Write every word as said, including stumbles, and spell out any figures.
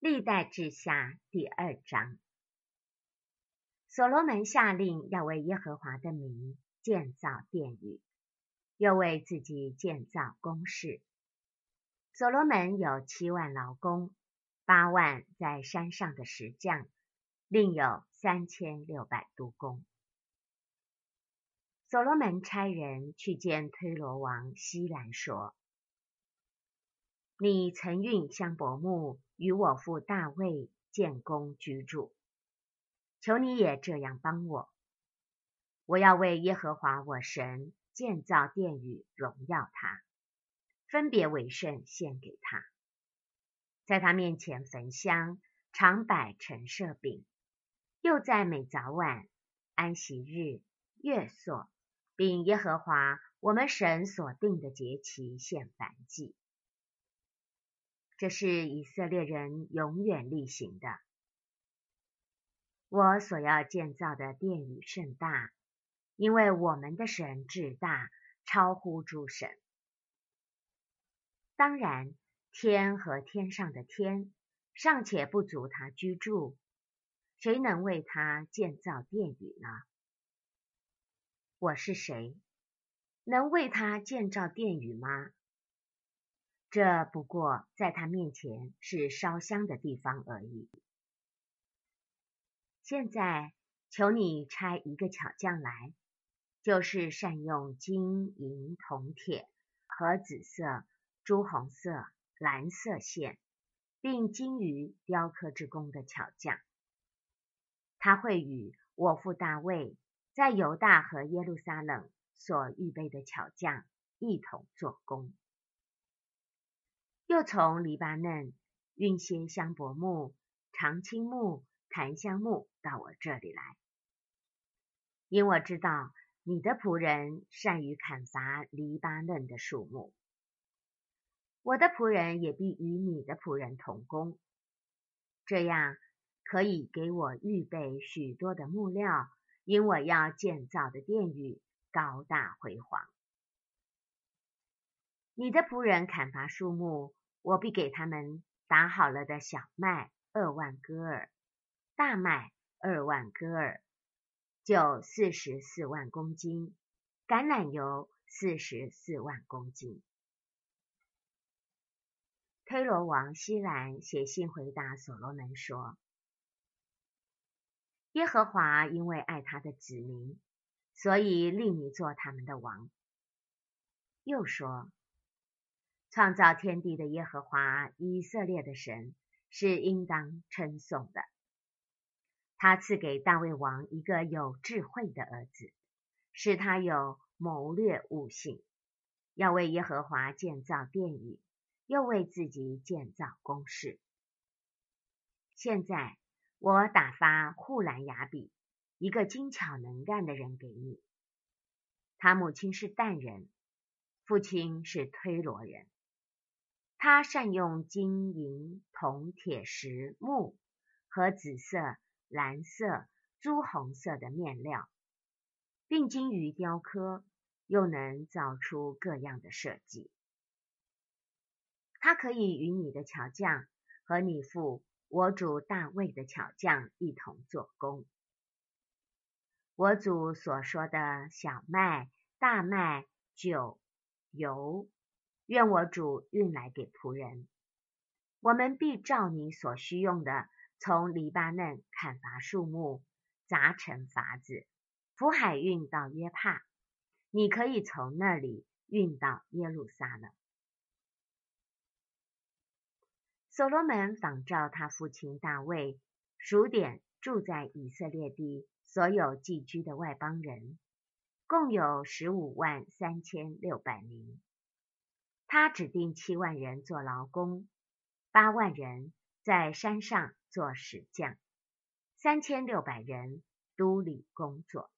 历代志下第二章。所罗门下令要为耶和华的名建造殿宇，又为自己建造宫室。所罗门有七万劳工，八万在山上的石匠，另有三千六百督工。所罗门差人去见推罗王希兰说：你曾运香柏木与我父大卫建宫居住，求你也这样帮我。我要为耶和华我神建造殿宇，荣耀他，分别为圣献给他，在他面前焚香，常摆陈设饼，又在每早晚、安息日、月朔，并耶和华我们神所定的节期献燔祭。这是以色列人永远例行的。我所要建造的殿宇甚大，因为我们的神至大，超乎诸神。当然，天和天上的天尚且不足他居住，谁能为他建造殿宇呢？我是谁，能为他建造殿宇吗？这不过在他面前是烧香的地方而已。现在求你差一个巧匠来，就是善用金银铜铁和紫色、朱红色、蓝色线，并精于雕刻之工的巧匠。他会与我父大卫在犹大和耶路撒冷所预备的巧匠一同做工。又从黎巴嫩运些香柏木、长青木、檀香木到我这里来，因我知道你的仆人善于砍伐黎巴嫩的树木。我的仆人也必与你的仆人同工，这样可以给我预备许多的木料，因我要建造的殿宇高大辉煌。你的仆人砍伐树木，我必给他们打好了的小麦二万戈尔，大麦二万戈尔，酒四十四万公斤，橄榄油四十四万公斤。推罗王希兰写信回答所罗门说：耶和华因为爱他的子民，所以立你做他们的王。又说：创造天地的耶和华以色列的神是应当称颂的。他赐给大卫王一个有智慧的儿子，使他有谋略悟性，要为耶和华建造殿宇，又为自己建造宫室。现在我打发户兰雅比，一个精巧能干的人给你。他母亲是但人，父亲是推罗人。他善用金银铜铁石木和紫色、蓝色、朱红色的面料，并精于雕刻，又能造出各样的设计。他可以与你的巧匠和你父我主大卫的巧匠一同做工。我主所说的小麦、大麦、酒、油，愿我主运来给仆人。我们必照你所需用的，从黎巴嫩砍伐树木，砸成筏子，浮海运到约帕。你可以从那里运到耶路撒冷。所罗门仿照他父亲大卫，数点住在以色列地所有寄居的外邦人，共有十五万三千六百名。他指定七万人做劳工，八万人在山上做石匠，三千六百人督理工作。